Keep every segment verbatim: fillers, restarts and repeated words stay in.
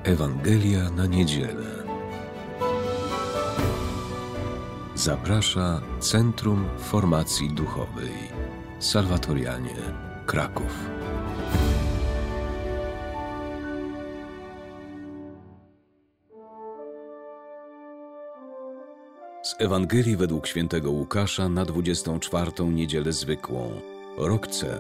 Ewangelia na niedzielę. Zaprasza Centrum Formacji Duchowej Salwatorianie, Kraków. Z Ewangelii według świętego Łukasza na dwudziestą czwartą niedzielę zwykłą, rok C.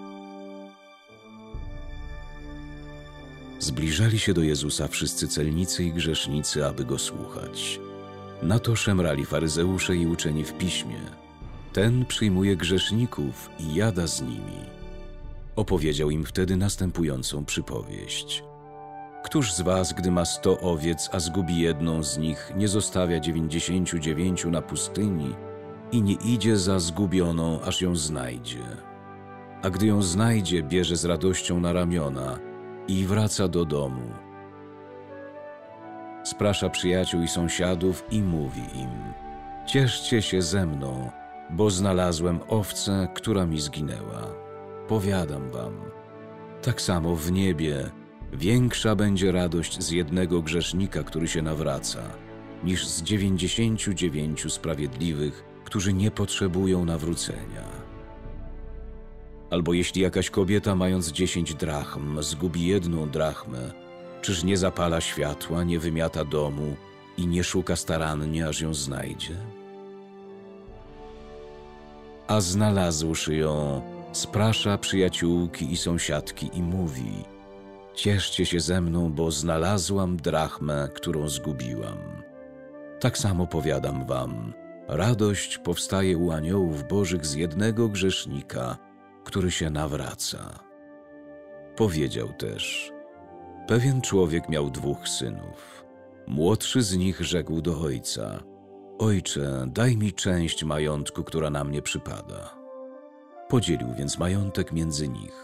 Zbliżali się do Jezusa wszyscy celnicy i grzesznicy, aby Go słuchać. Na to szemrali faryzeusze i uczeni w piśmie. Ten przyjmuje grzeszników i jada z nimi. Opowiedział im wtedy następującą przypowieść. Któż z was, gdy ma sto owiec, a zgubi jedną z nich, nie zostawia dziewięćdziesięciu dziewięciu na pustyni i nie idzie za zgubioną, aż ją znajdzie? A gdy ją znajdzie, bierze z radością na ramiona i wraca do domu. Sprasza przyjaciół i sąsiadów i mówi im: cieszcie się ze mną, bo znalazłem owcę, która mi zginęła. Powiadam wam, tak samo w niebie większa będzie radość z jednego grzesznika, który się nawraca, niż z dziewięćdziesięciu dziewięciu sprawiedliwych, którzy nie potrzebują nawrócenia. Albo jeśli jakaś kobieta, mając dziesięć drachm, zgubi jedną drachmę, czyż nie zapala światła, nie wymiata domu i nie szuka starannie, aż ją znajdzie? A znalazłszy ją, sprasza przyjaciółki i sąsiadki i mówi: cieszcie się ze mną, bo znalazłam drachmę, którą zgubiłam. Tak samo powiadam wam, radość powstaje u aniołów bożych z jednego grzesznika, który się nawraca. Powiedział też: pewien człowiek miał dwóch synów. Młodszy z nich rzekł do ojca: ojcze, daj mi część majątku, która na mnie przypada. Podzielił więc majątek między nich.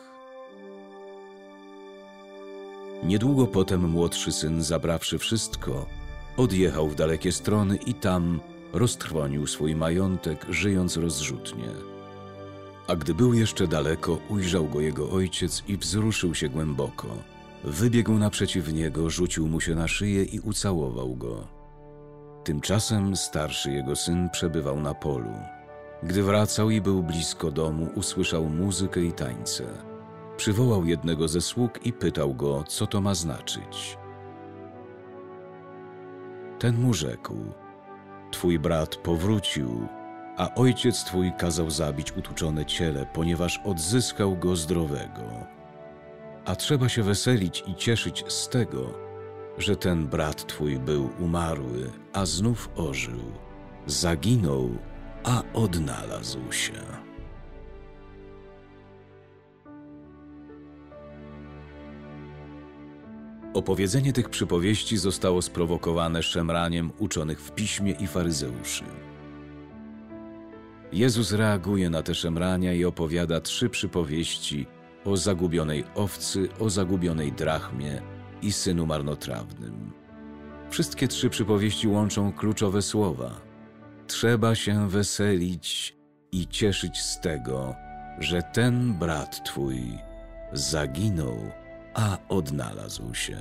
Niedługo potem młodszy syn, zabrawszy wszystko, odjechał w dalekie strony i tam roztrwonił swój majątek, żyjąc rozrzutnie. A gdy był jeszcze daleko, ujrzał go jego ojciec i wzruszył się głęboko. Wybiegł naprzeciw niego, rzucił mu się na szyję i ucałował go. Tymczasem starszy jego syn przebywał na polu. Gdy wracał i był blisko domu, usłyszał muzykę i tańce. Przywołał jednego ze sług i pytał go, co to ma znaczyć. Ten mu rzekł: twój brat powrócił, a ojciec twój kazał zabić utuczone ciele, ponieważ odzyskał go zdrowego. A trzeba się weselić i cieszyć z tego, że ten brat twój był umarły, a znów ożył, zaginął, a odnalazł się. Opowiedzenie tych przypowieści zostało sprowokowane szemraniem uczonych w piśmie i faryzeuszy. Jezus reaguje na te szemrania i opowiada trzy przypowieści o zagubionej owcy, o zagubionej drachmie i synu marnotrawnym. Wszystkie trzy przypowieści łączą kluczowe słowa. Trzeba się weselić i cieszyć z tego, że ten brat twój zaginął, a odnalazł się.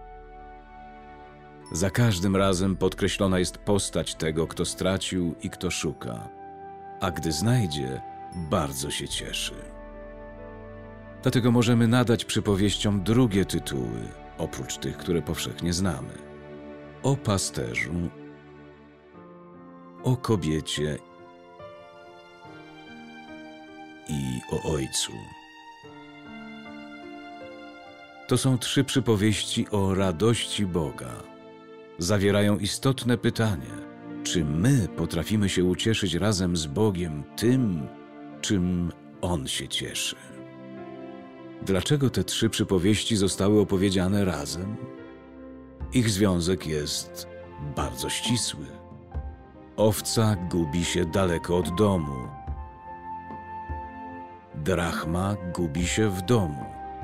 Za każdym razem podkreślona jest postać tego, kto stracił i kto szuka, a gdy znajdzie, bardzo się cieszy. Dlatego możemy nadać przypowieściom drugie tytuły, oprócz tych, które powszechnie znamy: o pasterzu, o kobiecie i o ojcu. To są trzy przypowieści o radości Boga. Zawierają istotne pytanie: czy my potrafimy się ucieszyć razem z Bogiem tym, czym On się cieszy? Dlaczego te trzy przypowieści zostały opowiedziane razem? Ich związek jest bardzo ścisły. Owca gubi się daleko od domu. Drachma gubi się w domu.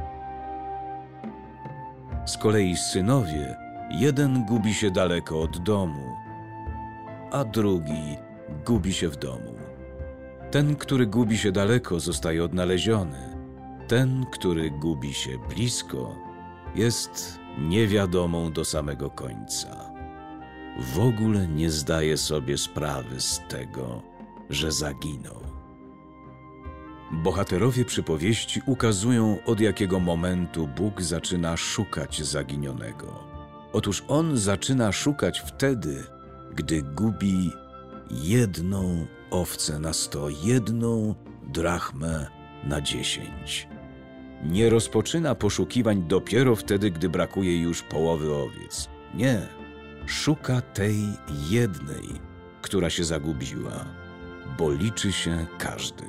Z kolei synowie, jeden gubi się daleko od domu, a drugi gubi się w domu. Ten, który gubi się daleko, zostaje odnaleziony. Ten, który gubi się blisko, jest niewiadomą do samego końca. W ogóle nie zdaje sobie sprawy z tego, że zaginął. Bohaterowie przypowieści ukazują, od jakiego momentu Bóg zaczyna szukać zaginionego. Otóż On zaczyna szukać wtedy, gdy gubi jedną owcę na sto, jedną drachmę na dziesięć. Nie rozpoczyna poszukiwań dopiero wtedy, gdy brakuje już połowy owiec. Nie, szuka tej jednej, która się zagubiła, bo liczy się każdy.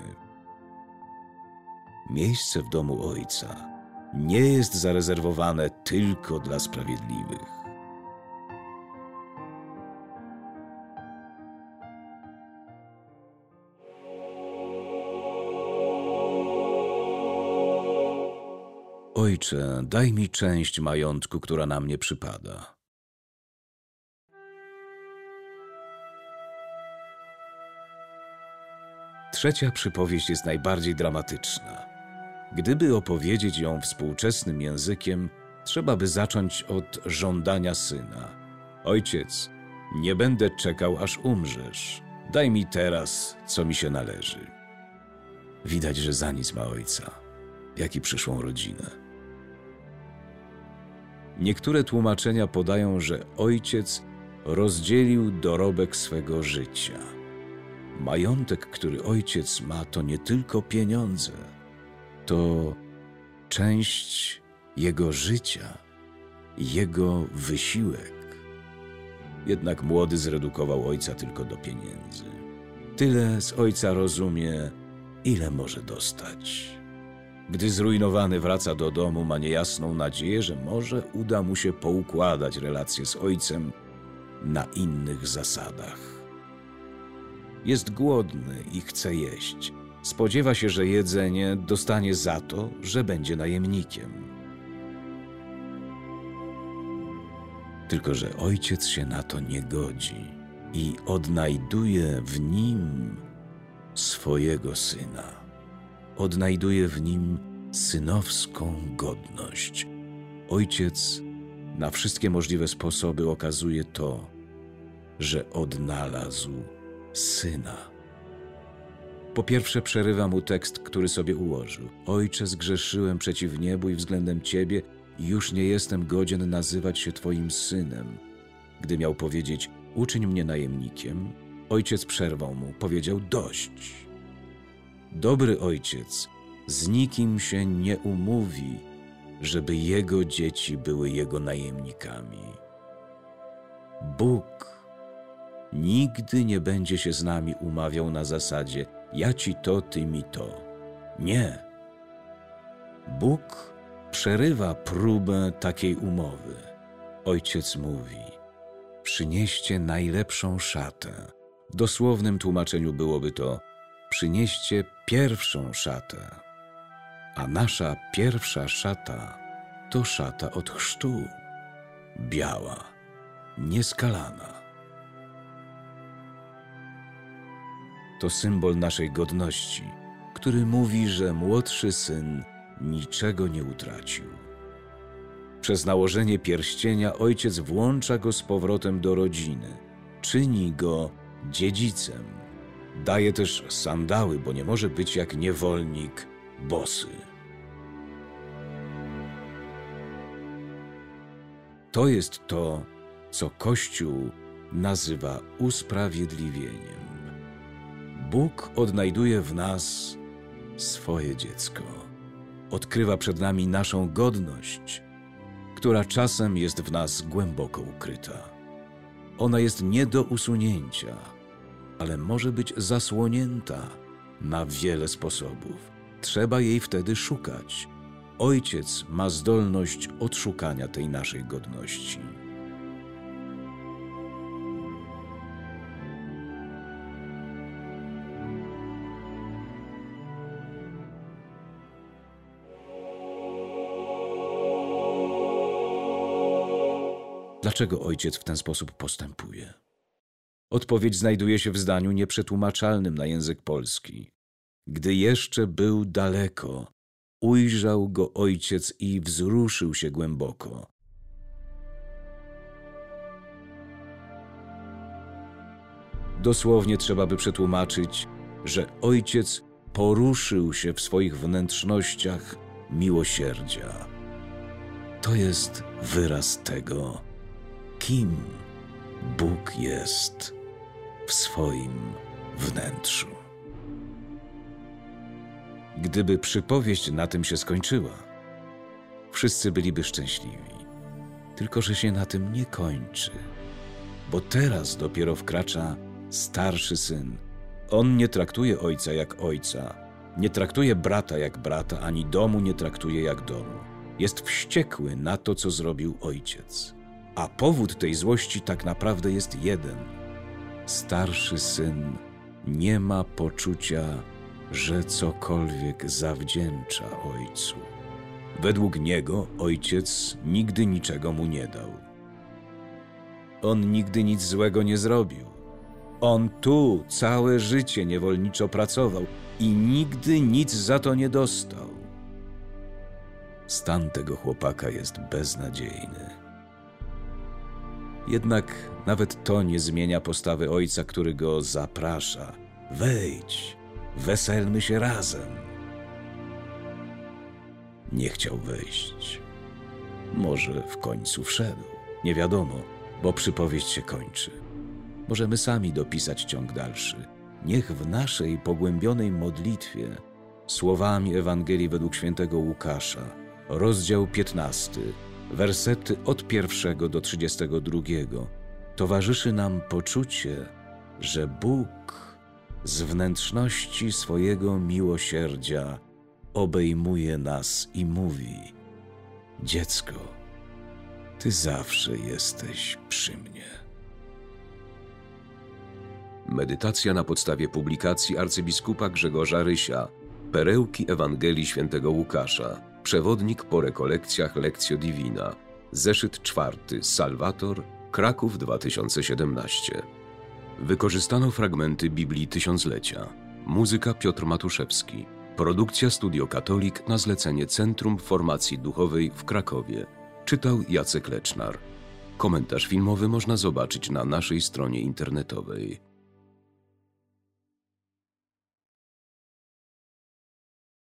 Miejsce w domu Ojca nie jest zarezerwowane tylko dla sprawiedliwych. Ojcze, daj mi część majątku, która na mnie przypada. Trzecia przypowieść jest najbardziej dramatyczna. Gdyby opowiedzieć ją współczesnym językiem, trzeba by zacząć od żądania syna. Ojciec, nie będę czekał, aż umrzesz. Daj mi teraz, co mi się należy. Widać, że za nic ma ojca, jak i przyszłą rodzinę. Niektóre tłumaczenia podają, że ojciec rozdzielił dorobek swego życia. Majątek, który ojciec ma, to nie tylko pieniądze, to część jego życia, jego wysiłek. Jednak młody zredukował ojca tylko do pieniędzy. Tyle z ojca rozumie, ile może dostać. Gdy zrujnowany wraca do domu, ma niejasną nadzieję, że może uda mu się poukładać relacje z ojcem na innych zasadach. Jest głodny i chce jeść. Spodziewa się, że jedzenie dostanie za to, że będzie najemnikiem. Tylko że ojciec się na to nie godzi i odnajduje w nim swojego syna. Odnajduje w nim synowską godność. Ojciec na wszystkie możliwe sposoby okazuje to, że odnalazł syna. Po pierwsze przerywa mu tekst, który sobie ułożył. Ojcze, zgrzeszyłem przeciw niebu i względem Ciebie i już nie jestem godzien nazywać się Twoim synem. Gdy miał powiedzieć, uczyń mnie najemnikiem, ojciec przerwał mu, powiedział, dość. Dobry ojciec z nikim się nie umówi, żeby jego dzieci były jego najemnikami. Bóg nigdy nie będzie się z nami umawiał na zasadzie ja ci to, ty mi to. Nie. Bóg przerywa próbę takiej umowy. Ojciec mówi, przynieście najlepszą szatę. W dosłownym tłumaczeniu byłoby to przynieście pierwszą szatę. A nasza pierwsza szata to szata od chrztu. Biała, nieskalana. To symbol naszej godności, który mówi, że młodszy syn niczego nie utracił. Przez nałożenie pierścienia ojciec włącza go z powrotem do rodziny, czyni go dziedzicem. Daje też sandały, bo nie może być jak niewolnik bosy. To jest to, co Kościół nazywa usprawiedliwieniem. Bóg odnajduje w nas swoje dziecko. Odkrywa przed nami naszą godność, która czasem jest w nas głęboko ukryta. Ona jest nie do usunięcia, ale może być zasłonięta na wiele sposobów. Trzeba jej wtedy szukać. Ojciec ma zdolność odszukania tej naszej godności. Dlaczego ojciec w ten sposób postępuje? Odpowiedź znajduje się w zdaniu nieprzetłumaczalnym na język polski. Gdy jeszcze był daleko, ujrzał go ojciec i wzruszył się głęboko. Dosłownie trzeba by przetłumaczyć, że ojciec poruszył się w swoich wnętrznościach miłosierdzia. To jest wyraz tego, kim Bóg jest w swoim wnętrzu. Gdyby przypowieść na tym się skończyła, wszyscy byliby szczęśliwi. Tylko że się na tym nie kończy, bo teraz dopiero wkracza starszy syn. On nie traktuje ojca jak ojca, nie traktuje brata jak brata, ani domu nie traktuje jak domu. Jest wściekły na to, co zrobił ojciec. A powód tej złości tak naprawdę jest jeden. Starszy syn nie ma poczucia, że cokolwiek zawdzięcza ojcu. Według niego ojciec nigdy niczego mu nie dał. On nigdy nic złego nie zrobił. On tu całe życie niewolniczo pracował i nigdy nic za to nie dostał. Stan tego chłopaka jest beznadziejny. Jednak nawet to nie zmienia postawy ojca, który go zaprasza. Wejdź, weselmy się razem. Nie chciał wejść. Może w końcu wszedł. Nie wiadomo, bo przypowieść się kończy. Możemy sami dopisać ciąg dalszy. Niech w naszej pogłębionej modlitwie, słowami Ewangelii według świętego Łukasza, rozdział piętnasty, wersety od pierwszego do trzydziestego drugiego, towarzyszy nam poczucie, że Bóg z wnętrzności swojego miłosierdzia obejmuje nas i mówi: dziecko, ty zawsze jesteś przy mnie. Medytacja na podstawie publikacji arcybiskupa Grzegorza Rysia, Perełki Ewangelii Świętego Łukasza, przewodnik po rekolekcjach Lectio Divina, zeszyt czwarty, Salvator, Kraków dwa tysiące siedemnaście. Wykorzystano fragmenty Biblii Tysiąclecia. Muzyka Piotr Matuszewski. Produkcja Studio Katolik na zlecenie Centrum Formacji Duchowej w Krakowie. Czytał Jacek Lecznar. Komentarz filmowy można zobaczyć na naszej stronie internetowej.